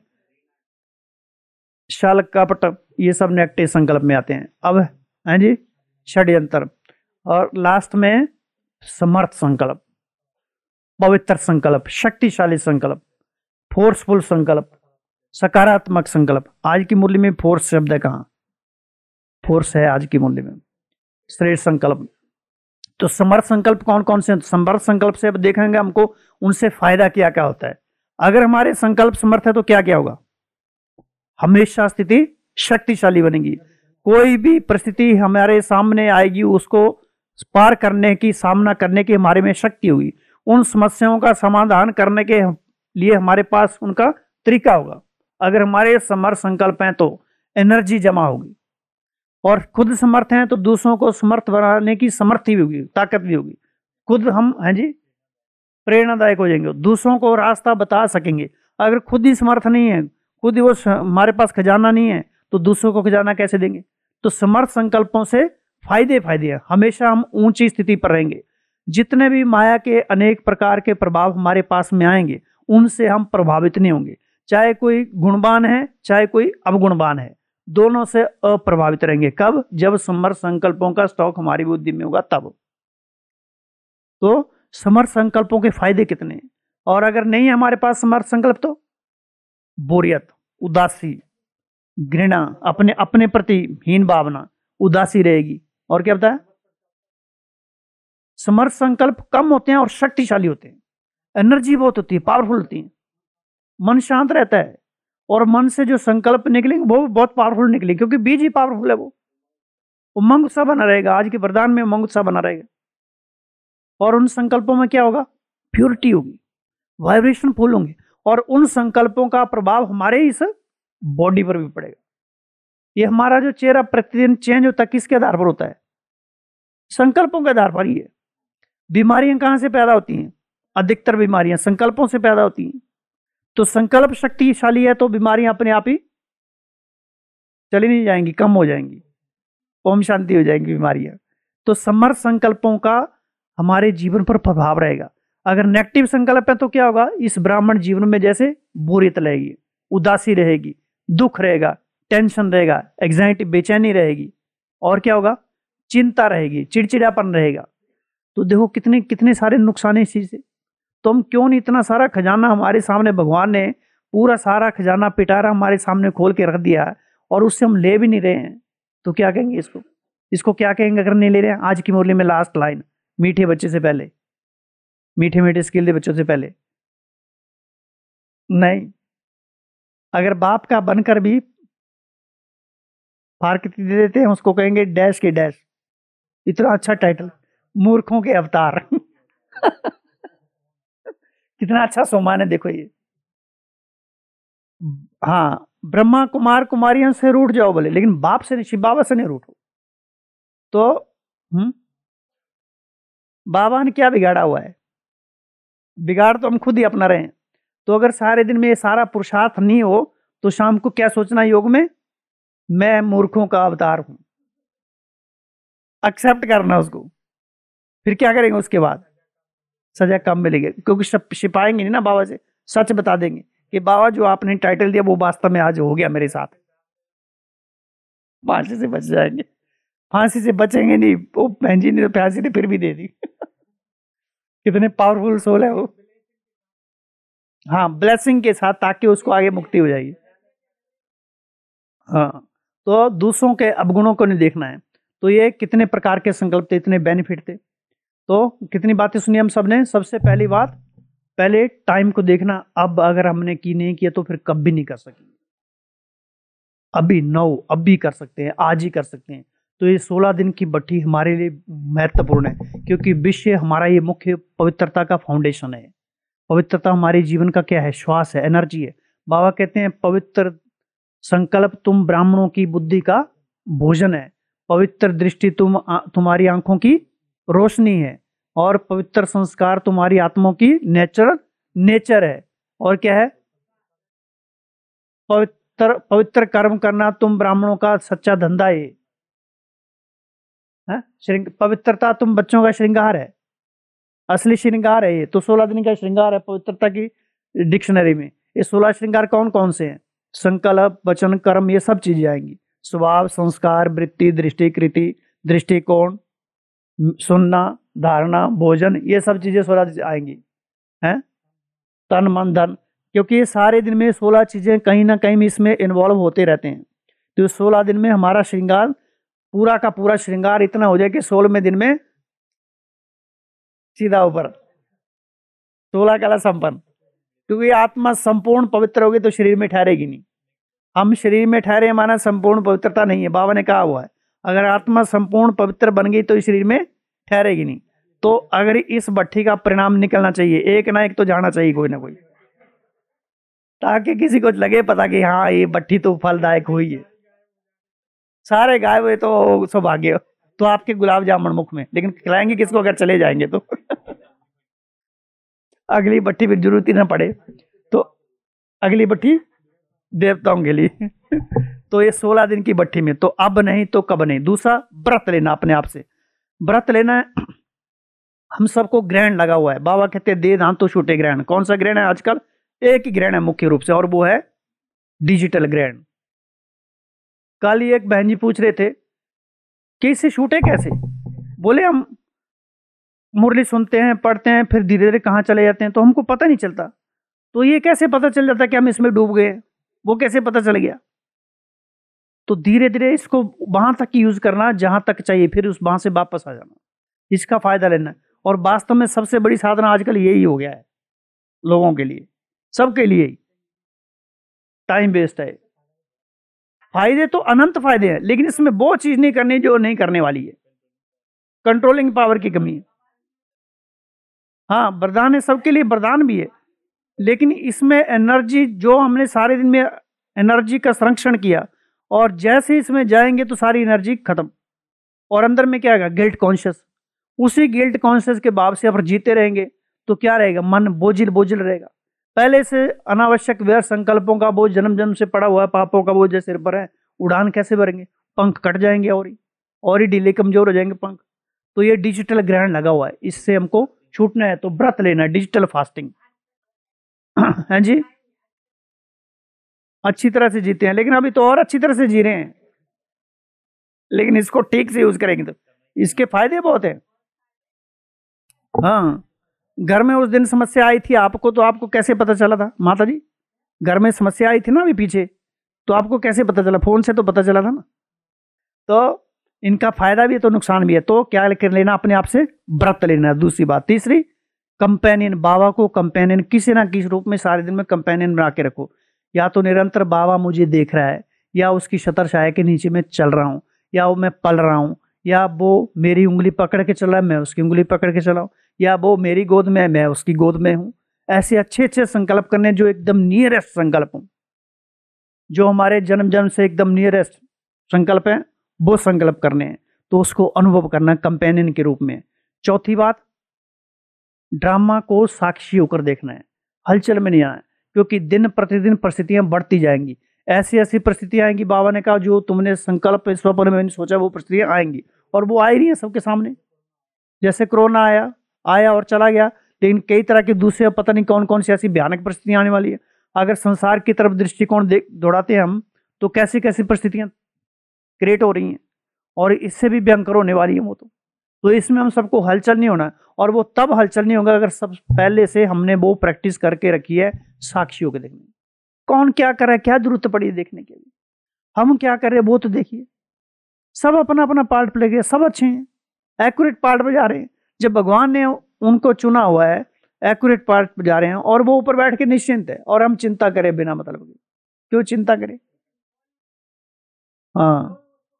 छल, कपट, ये सब नेगेटिव संकल्प में आते हैं। अब है जी षड्यंत्र। और लास्ट में समर्थ संकल्प, पवित्र संकल्प, शक्तिशाली संकल्प, फोर्सफुल संकल्प, सकारात्मक संकल्प। आज की मूल्य में फोर्स शब्द है, कहाँ फोर्स है आज की मूल्य में? श्रेष्ठ संकल्प। तो समर्थ संकल्प कौन कौन से? समर्थ संकल्प से अब देखेंगे हमको उनसे फायदा क्या क्या होता है। अगर हमारे संकल्प समर्थ है तो क्या क्या होगा? हमेशा स्थिति शक्तिशाली बनेगी। कोई भी परिस्थिति हमारे सामने आएगी, उसको पार करने की, सामना करने की हमारे में शक्ति होगी। उन समस्याओं का समाधान करने के लिए हमारे पास उनका तरीका होगा। अगर हमारे समर्थ संकल्प हैं तो एनर्जी जमा होगी, और खुद समर्थ हैं तो दूसरों को समर्थ बनाने की समर्थी भी होगी, ताकत भी होगी। खुद हम हैं जी प्रेरणादायक हो जाएंगे, दूसरों को रास्ता बता सकेंगे। अगर खुद ही समर्थ नहीं है, खुद ही वो हमारे पास खजाना नहीं है, तो दूसरों को खजाना कैसे देंगे? तो समर्थ संकल्पों से फायदे फायदे हैं। हमेशा हम ऊंची स्थिति पर रहेंगे। जितने भी माया के अनेक प्रकार के प्रभाव हमारे पास में आएंगे, उनसे हम प्रभावित नहीं होंगे। चाहे कोई गुणवान है, चाहे कोई अवगुणवान है, दोनों से अप्रभावित रहेंगे। कब? जब समर्थ संकल्पों का स्टॉक हमारी बुद्धि में होगा तब। तो समर्थ संकल्पों के फायदे कितने हैं? और अगर नहीं है हमारे पास समर्थ संकल्प तो बोरियत, उदासी, घृणा, अपने अपने प्रति हीन भावना, उदासी रहेगी। और क्या बताया? समर्थ संकल्प कम होते हैं और शक्तिशाली होते हैं। एनर्जी बहुत होती है, पावरफुल होती है। मन शांत रहता है और मन से जो संकल्प निकलेंगे वो बहुत पावरफुल निकलेंगे, क्योंकि बीज ही पावरफुल है। वो उमंग उत्साह बना रहेगा। आज के वरदान में उमंग उत्साह बना रहेगा। और उन संकल्पों में क्या होगा? प्योरिटी होगी, वाइब्रेशन फुल होंगे, और उन संकल्पों का प्रभाव हमारे इस बॉडी पर भी पड़ेगा। ये हमारा जो चेहरा प्रतिदिन चेंज होता है, किसके आधार पर होता है? संकल्पों के आधार पर ही है। बीमारियां कहां से पैदा होती हैं? अधिकतर बीमारियां संकल्पों से पैदा होती हैं। तो संकल्प शक्तिशाली है तो बीमारियां अपने आप ही चली नहीं जाएंगी, कम हो जाएंगी, ओम शांति हो जाएंगी बीमारियां। तो समर्थ संकल्पों का हमारे जीवन पर प्रभाव रहेगा। अगर नेगेटिव संकल्प है तो क्या होगा, इस ब्राह्मण जीवन में जैसे बोरियत रहेगी, उदासी रहेगी, दुख रहेगा, टेंशन रहेगा, एग्जाइटी बेचैनी रहेगी, और क्या होगा, चिंता रहेगी, चिड़चिड़ापन रहेगा। तो देखो कितने कितने सारे नुकसान है इस चीज से। तो हम क्यों नहीं, इतना सारा खजाना हमारे सामने भगवान ने पूरा सारा खजाना पिटारा हमारे सामने खोल के रख दिया है और उससे हम ले भी नहीं रहे हैं, तो क्या कहेंगे इसको, इसको क्या कहेंगे अगर नहीं ले रहे हैं। आज की मुरली में लास्ट लाइन, मीठे बच्चे से पहले, मीठे मीठे स्किल दे बच्चों से पहले नहीं, अगर बाप का बनकर भी फारकती दे देते हैं उसको कहेंगे डैश के डैश। इतना अच्छा टाइटल, मूर्खों के अवतार कितना अच्छा सम्मान है, देखो ये। हाँ, ब्रह्मा कुमार कुमारियों से रूठ जाओ बोले, लेकिन बाप से नहीं, शिव बाबा से नहीं रूठो। तो हम्म बाबा ने क्या बिगाड़ा हुआ है, बिगाड़ तो हम खुद ही अपना रहे हैं। तो अगर सारे दिन में ये सारा पुरुषार्थ नहीं हो तो शाम को क्या सोचना योग में, मैं मूर्खों का अवतार हूं, एक्सेप्ट करना उसको। फिर क्या करेंगे उसके बाद, सजा कम मिलेगी, क्योंकि छिपाएंगे नहीं ना बाबा से, सच बता देंगे कि बाबा जो आपने टाइटल दिया वो वास्तव में आज हो गया मेरे साथ। फांसी से बच जाएंगे, फांसी से बचेंगे नहीं, वो बहन जी ने तो फांसी ने फिर भी दे दी कितने पावरफुल सोल है वो। हाँ, ब्लेसिंग के साथ, ताकि उसको आगे मुक्ति हो जाएगी। हाँ, तो दूसरों के अवगुणों को नहीं देखना है। तो ये कितने प्रकार के संकल्प थे, इतने बेनिफिट थे। तो कितनी बातें सुनी हम सब ने। सबसे पहली बात, पहले टाइम को देखना, अब अगर हमने की नहीं किया तो फिर कभी नहीं कर सकेंगे। अभी नौ अभी कर सकते हैं, आज ही कर सकते हैं। तो ये सोलह दिन की भट्ठी हमारे लिए महत्वपूर्ण है, क्योंकि विषय हमारा ये मुख्य पवित्रता का फाउंडेशन है। पवित्रता हमारे जीवन का क्या है, श्वास है, एनर्जी है। बाबा कहते हैं पवित्र संकल्प तुम ब्राह्मणों की बुद्धि का भोजन है, पवित्र दृष्टि तुम तुम्हारी आंखों की रोशनी है, और पवित्र संस्कार तुम्हारी आत्माओं की नेचर नेचर है। और क्या है, पवित्र पवित्र कर्म करना तुम ब्राह्मणों का सच्चा धंधा है। श्रृंग पवित्रता तुम बच्चों का श्रृंगार है, असली श्रृंगार है ये। तो सोलह दिन का श्रृंगार है पवित्रता की डिक्शनरी में। ये सोलह श्रृंगार कौन कौन से हैं, संकल्प, वचन, कर्म, ये सब चीजें आएंगी। स्वभाव, संस्कार, वृत्ति, दृष्टि, कृति, दृष्टिकोण, सुनना, धारणा, भोजन, ये सब चीजें सोलह आएंगी, हैं, तन मन धन, क्योंकि ये सारे दिन में सोलह चीजें कहीं ना कहीं इसमें इन्वॉल्व होते रहते हैं। तो सोलह दिन में हमारा श्रृंगार, पूरा का पूरा श्रृंगार इतना हो जाए कि सोलहवें दिन में सीधा ऊपर, सोलह कला संपन्न। क्योंकि आत्मा संपूर्ण पवित्र होगी तो शरीर में ठहरेगी नहीं। हम शरीर में ठहरे माना संपूर्ण पवित्रता नहीं है। बाबा ने कहा हुआ है अगर आत्मा संपूर्ण पवित्र बन गई तो शरीर में ठहरेगी नहीं। तो अगर इस भट्ठी का परिणाम निकलना चाहिए, एक ना एक तो जाना चाहिए कोई ना कोई, ताकि किसी को लगे पता कि हाँ ये भट्ठी तो फलदायक हुई है। सारे गाय हुए तो सौभाग्य, तो आपके गुलाब जामुन मुख में, लेकिन खिलाएंगे किसको अगर चले जाएंगे तो अगली भट्ठी फिर जरूरत ही ना पड़े, तो अगली भट्ठी देवताओं के लिए तो ये सोलह दिन की भट्ठी में, तो अब नहीं तो कब नहीं। दूसरा, व्रत लेना, अपने आप से व्रत लेना है। हम सबको ग्रहण लगा हुआ है। बाबा कहते हैं दे दान तो छूटे ग्रहण। कौन सा ग्रहण है आजकल, एक ही ग्रहण है मुख्य रूप से, और वो है डिजिटल ग्रहण। कल ही एक बहन जी पूछ रहे थे कि इससे छूटे कैसे। बोले हम मुरली सुनते हैं, पढ़ते हैं, फिर धीरे धीरे कहाँ चले जाते हैं तो हमको पता नहीं चलता। तो ये कैसे पता चल जाता कि हम इसमें डूब गए, वो कैसे पता चल गया। तो धीरे धीरे इसको वहां तक यूज करना जहां तक चाहिए, फिर उस वहां से वापस आ जाना, इसका फायदा लेना। और वास्तव में सबसे बड़ी साधना आजकल यही हो गया है लोगों के लिए, सबके लिए ही। टाइम वेस्ट है। फायदे तो अनंत फायदे हैं, लेकिन इसमें वो चीज नहीं करनी जो नहीं करने वाली है। कंट्रोलिंग पावर की कमी है। हाँ, वरदान है, सबके लिए वरदान भी है, लेकिन इसमें एनर्जी, जो हमने सारे दिन में एनर्जी का संरक्षण किया, और जैसे इसमें जाएंगे तो सारी एनर्जी खत्म। और अंदर में क्या आएगा, गिल्ट कॉन्शियस। उसी गिल्ट कॉन्शियस के भाव से अगर जीते रहेंगे तो क्या रहेगा, मन बोझिल बोझिल रहेगा। पहले से अनावश्यक व्यर्थ संकल्पों का बोझ जन्म जन्म से पड़ा हुआ है, पापों का बोझ जो सिर पर है, उड़ान कैसे भरेंगे? पंख कट जाएंगे और ही और ही ढीले कमजोर हो जाएंगे पंख। तो ये डिजिटल ग्रहण लगा हुआ है, इससे हमको छूटना है, तो व्रत लेना है, डिजिटल फास्टिंग। है जी, अच्छी तरह से जीते हैं, लेकिन अभी तो और अच्छी तरह से जी रहे हैं, लेकिन इसको ठीक से यूज करेंगे तो इसके फायदे बहुत है। हाँ, घर में उस दिन समस्या आई थी आपको, तो आपको कैसे पता चला था माता जी? घर में समस्या आई थी ना अभी पीछे, तो आपको कैसे पता चला? फोन से तो पता चला था ना। तो इनका फायदा भी है तो नुकसान भी है, तो क्या कर लेना? अपने आप से व्रत लेना। दूसरी बात, तीसरी, कंपेनियन, बाबा को कंपेनियन किसी ना किसी रूप में सारे दिन में कंपेनियन बना के रखो। या तो निरंतर बाबा मुझे देख रहा है, या उसकी छतर छाया के नीचे मैं चल रहा हूँ, या वो मैं पल रहा हूँ, या वो मेरी उंगली पकड़ के चल रहा है, मैं उसकी उंगली पकड़ के चला हूँ, या वो मेरी गोद में है, मैं उसकी गोद में हूँ। ऐसे अच्छे अच्छे संकल्प करने जो एकदम नियरेस्ट संकल्प हों, जो हमारे जन्म जन्म से एकदम नियरेस्ट संकल्प है, वो संकल्प करने हैं। तो उसको अनुभव करना कंपेनियन के रूप में। चौथी बात, ड्रामा को साक्षी होकर देखना है, हलचल में नहीं आना है, क्योंकि दिन प्रतिदिन परिस्थितियां बढ़ती जाएंगी। ऐसी ऐसी परिस्थितियां आएंगी, बाबा ने कहा जो तुमने संकल्प स्वप्न में सोचा वो परिस्थितियां आएंगी, और वो आ ही रही है सबके सामने। जैसे कोरोना आया आया और चला गया, लेकिन कई तरह के दूसरे पता नहीं कौन कौन सी ऐसी भयानक परिस्थितियां आने वाली है। अगर संसार की तरफ दृष्टिकोण देख दौड़ाते हैं हम, तो कैसी कैसी परिस्थितियां क्रिएट हो रही हैं, और इससे भी भयंकर होने वाली है वो। तो तो इसमें हम सबको हलचल नहीं होना, और वो तब हलचल नहीं होगा अगर सब पहले से हमने वो प्रैक्टिस करके रखी है साक्षियों के देखने। कौन क्या कर रहा है, क्या जरूरत पड़ी है देखने के लिए, हम क्या कर रहे हैं वो तो देखिए। सब अपना अपना पार्ट प्ले किया, सब अच्छे हैं, एक्यूरेट पार्ट बजा रहे हैं। जब भगवान ने उनको चुना हुआ है, एक्यूरेट पार्ट बजा रहे हैं, और वो ऊपर बैठ के निश्चिंत है, और हम चिंता करें बिना मतलब की। क्यों चिंता करें? हाँ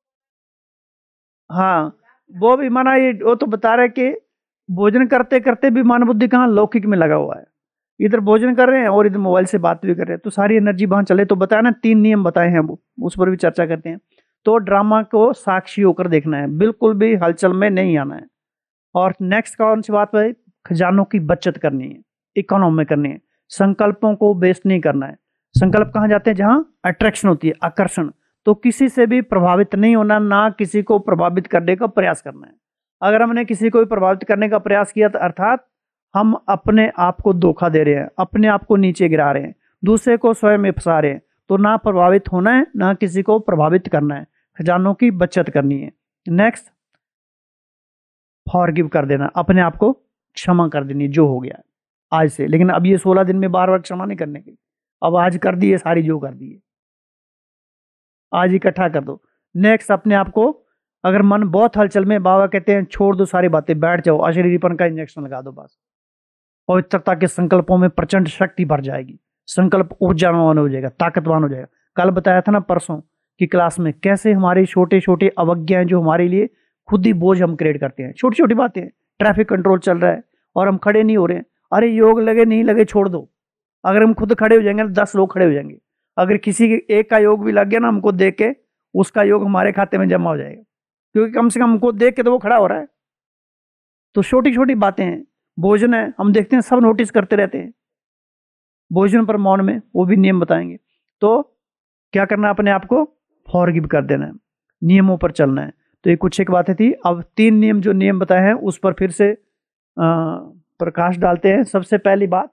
हाँ, वो भी माना, ये वो तो बता रहे कि भोजन करते करते भी मन बुद्धि कहाँ लौकिक में लगा हुआ है। इधर भोजन कर रहे हैं और इधर मोबाइल से बात भी कर रहे हैं, तो सारी एनर्जी वहां चले। तो बताया ना, तीन नियम बताए हैं, वो उस पर भी चर्चा करते हैं। तो ड्रामा को साक्षी होकर देखना है, बिल्कुल भी हलचल में नहीं आना है। और नेक्स्ट कौन सी बात है? खजानों की बचत करनी है, इकोनॉमी करनी है, संकल्पों को वेस्ट नहीं करना है। संकल्प कहाँ जाते हैं? जहां अट्रैक्शन होती है, आकर्षण। तो किसी से भी प्रभावित नहीं होना, ना किसी को प्रभावित करने का प्रयास करना है। अगर हमने किसी को भी प्रभावित करने का प्रयास किया, तो अर्थात हम अपने आप को धोखा दे रहे हैं, अपने आप को नीचे गिरा रहे हैं, दूसरे को स्वयं में फंसा रहे हैं। तो ना प्रभावित होना है, ना किसी को प्रभावित करना है, खजानों की बचत करनी है। नेक्स्ट, फॉरगिव कर देना, अपने आप को क्षमा कर देनी जो हो गया आज से। लेकिन अब ये सोलह दिन में बार बार क्षमा नहीं करने की, अब आज कर दी है सारी जो कर दी है, आज इकट्ठा कर दो। नेक्स्ट, अपने आप को, अगर मन बहुत हलचल में, बाबा कहते हैं छोड़ दो सारी बातें, बैठ जाओ, अशरीरीपन का इंजेक्शन लगा दो बस। पवित्रता के संकल्पों में प्रचंड शक्ति भर जाएगी, संकल्प ऊर्जावान हो जाएगा, ताकतवान हो जाएगा। कल बताया था ना परसों की क्लास में, कैसे हमारे छोटे छोटे अवज्ञाएं जो हमारे लिए खुद ही बोझ हम क्रिएट करते हैं, छोटी छोटी बातें। ट्रैफिक कंट्रोल चल रहा है और हम खड़े नहीं हो रहे हैं, अरे योग लगे नहीं लगे छोड़ दो। अगर हम खुद खड़े हो जाएंगे ना, दस लोग खड़े हो जाएंगे। अगर किसी के एक का योग भी लग गया ना, हमको देख के, उसका योग हमारे खाते में जमा हो जाएगा, क्योंकि कम से कम हमको देख के तो वो खड़ा हो रहा है। तो छोटी छोटी बातें हैं। भोजन है, हम देखते हैं सब नोटिस करते रहते हैं, भोजन पर मौन में, वो भी नियम बताएंगे। तो क्या करना, अपने आप को फॉरगिव कर देना है, नियमों पर चलना है। तो ये कुछ एक बातें थी। अब तीन नियम जो नियम बताए हैं उस पर फिर से आ, प्रकाश डालते हैं। सबसे पहली बात,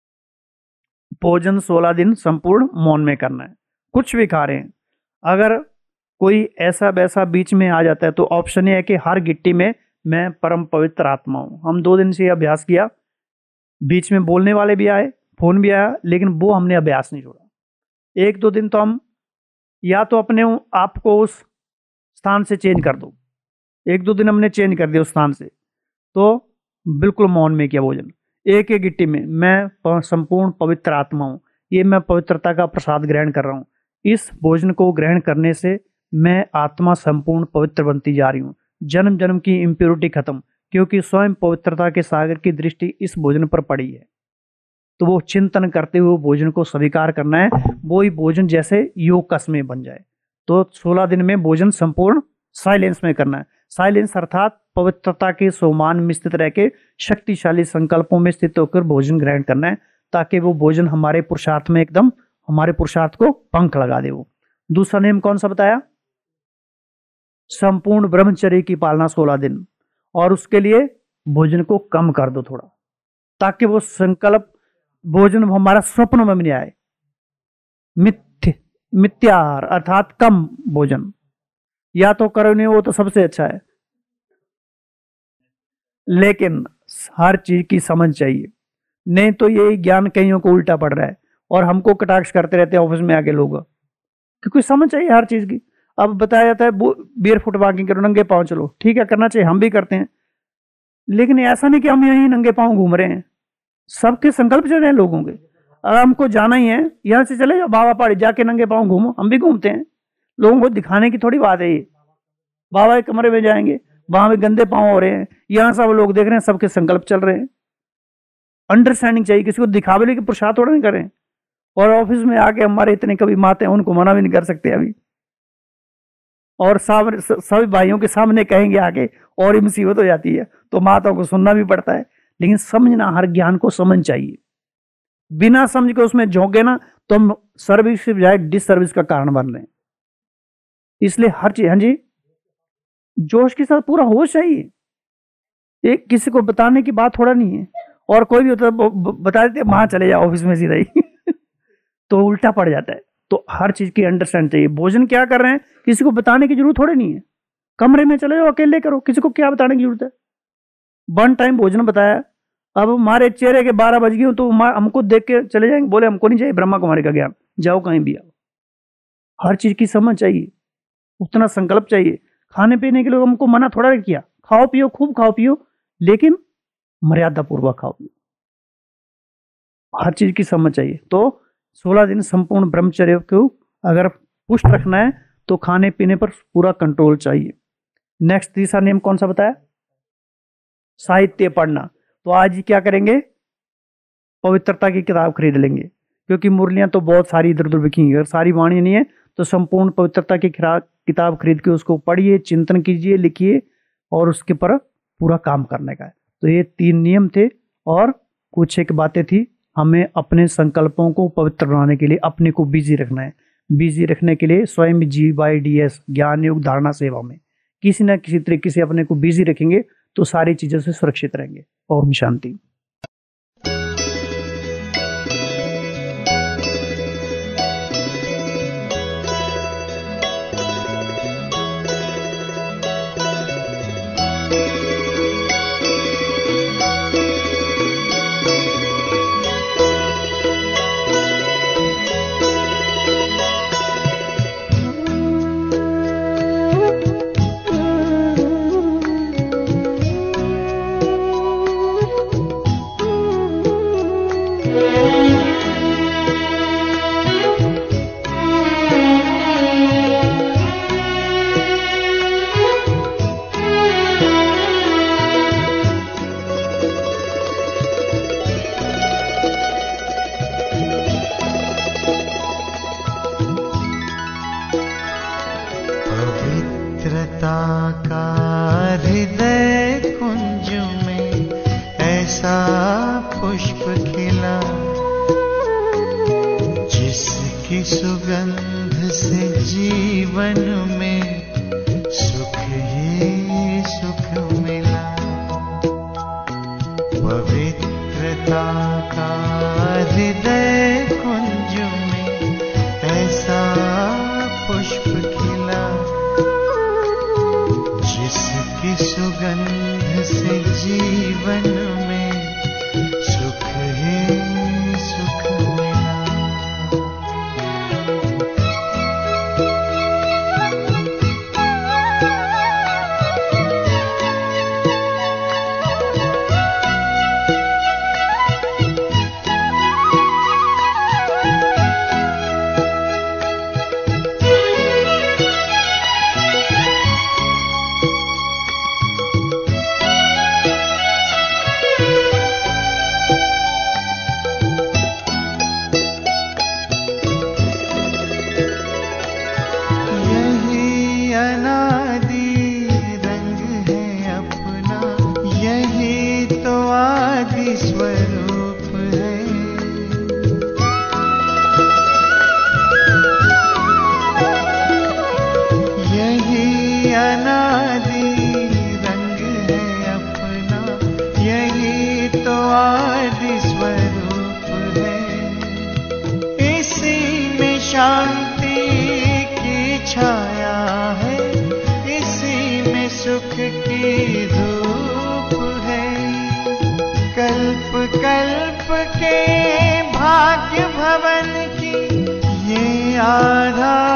भोजन सोलह दिन संपूर्ण मौन में करना है, कुछ भी खा रहे हैं। अगर कोई ऐसा वैसा बीच में आ जाता है, तो ऑप्शन ये है कि हर गिट्टी में मैं परम पवित्र आत्मा हूं। हम दो दिन से ये अभ्यास किया, बीच में बोलने वाले भी आए, फोन भी आया, लेकिन वो हमने अभ्यास नहीं छोड़ा। एक दो दिन तो हम, या तो अपने आप को उस स्थान से चेंज कर दो, एक दो दिन हमने चेंज कर दिया उस स्थान से, तो बिल्कुल मौन में किया भोजन। एक एक गिट्टी में मैं संपूर्ण पवित्र आत्मा हूँ, ये मैं पवित्रता का प्रसाद ग्रहण कर रहा हूँ। इस भोजन को ग्रहण करने से मैं आत्मा संपूर्ण पवित्र बनती जा रही हूँ, जन्म जन्म की इम्प्योरिटी खत्म, क्योंकि स्वयं पवित्रता के सागर की दृष्टि इस भोजन पर पड़ी है। तो वो चिंतन करते हुए भोजन को स्वीकार करना है, वो ही भोजन जैसे योग का समय बन जाए। तो सोलह दिन में भोजन संपूर्ण साइलेंस में करना है। साइलेंस अर्थात पवित्रता के सोमान में स्थित रह के शक्तिशाली संकल्पों में स्थित होकर भोजन ग्रहण करना है, ताकि वो भोजन हमारे पुरुषार्थ में एकदम हमारे पुरुषार्थ को पंख लगा दे। वो दूसरा नियम कौन सा बताया? संपूर्ण ब्रह्मचर्य की पालना सोलह दिन, और उसके लिए भोजन को कम कर दो थोड़ा, ताकि वो संकल्प भोजन हमारा स्वप्न में नहीं आए। मिथ्य मिथ्याहार अर्थात कम भोजन, या तो करो नहीं वो तो सबसे अच्छा है, लेकिन हर चीज की समझ चाहिए। नहीं तो ये ज्ञान कईयों को उल्टा पड़ रहा है और हमको कटाक्ष करते रहते हैं ऑफिस में आके लोग, क्योंकि समझ चाहिए हर चीज की। अब बताया जाता है बियर फुट वॉकिंग करो, नंगे पांव चलो, ठीक है करना चाहिए, हम भी करते हैं, लेकिन ऐसा नहीं कि हम यहीं नंगे पांव घूम रहे हैं। सबके संकल्प चल रहे हैं लोगों के। अगर हमको जाना ही है, यहां से चले जाओ बाबा पहाड़ी, जाके नंगे पांव घूमो, हम भी घूमते हैं। लोगों को दिखाने की थोड़ी बात है ये। बाबा के कमरे में जाएंगे, वहां भी गंदे पांव हो रहे हैं, यहाँ सब लोग देख रहे हैं, सबके संकल्प चल रहे हैं। अंडरस्टैंडिंग चाहिए, किसी को दिखावे के पुरुषार्थ थोड़ा नहीं करें। और ऑफिस में आके हमारे इतने कभी माते हैं, उनको मना भी नहीं कर सकते अभी, और सामने सभी भाइयों के सामने कहेंगे आके और ही मुसीबत हो जाती है, तो माताओं को सुनना भी पड़ता है। लेकिन समझना, हर ज्ञान को समझ चाहिए। बिना समझ के उसमें झोंके ना तो हम सर्विस के बजाय डिसर्विस का कारण बन रहे हैं। इसलिए हर चीज, हाँ जी, जोश के साथ पूरा होश चाहिए। एक किसी को बताने की बात थोड़ा नहीं है, और कोई भी होता है बता देते वहां चले जाओ ऑफिस में सीधा ही तो उल्टा पड़ जाता है। तो हर चीज की अंडरस्टैंड चाहिए। भोजन क्या कर रहे हैं किसी को बताने की जरूरत थोड़ी नहीं है। कमरे में चले जाओ अकेले करो, किसी को क्या बताने की जरूरत है। वन टाइम भोजन बताया, अब हमारे चेहरे के बारह बज गए तो हमको देख के चले जाएंगे, बोले हमको नहीं चाहिए ब्रह्मा कुमारी का ज्ञान, जाओ कहीं भी आओ। हर चीज की समझ चाहिए, उतना संकल्प चाहिए। खाने पीने के लिए हमको मना थोड़ा किया, खाओ पियो, खूब खाओ पियो, लेकिन मर्यादा पूर्वक खाओ पियो। हर चीज की समझ चाहिए। तो सोलह दिन संपूर्ण ब्रह्मचर्य को अगर पुष्ट रखना है तो खाने पीने पर पूरा कंट्रोल चाहिए। नेक्स्ट तीसरा नियम कौन सा बताया? साहित्य पढ़ना। तो आज ही क्या करेंगे? पवित्रता की किताब खरीद लेंगे, क्योंकि मुरलियां तो बहुत सारी इधर उधर बिकेंगी। अगर सारी वाणी नहीं है तो संपूर्ण पवित्रता की किताब खरीद के उसको पढ़िए, चिंतन कीजिए, लिखिए, और उसके पर पूरा काम करने का है। तो ये तीन नियम थे और कुछ एक बातें थी। हमें अपने संकल्पों को पवित्र बनाने के लिए अपने को बिजी रखना है। बिजी रखने के लिए स्वयं जी वाई डी एस ज्ञान योग धारणा सेवा में किसी न किसी तरीके से अपने को बिजी रखेंगे तो सारी चीजों से सुरक्षित रहेंगे। ओम शांति। छाया है, इसी में सुख की धूप है। कल्प कल्प के भाग्य भवन की ये आधार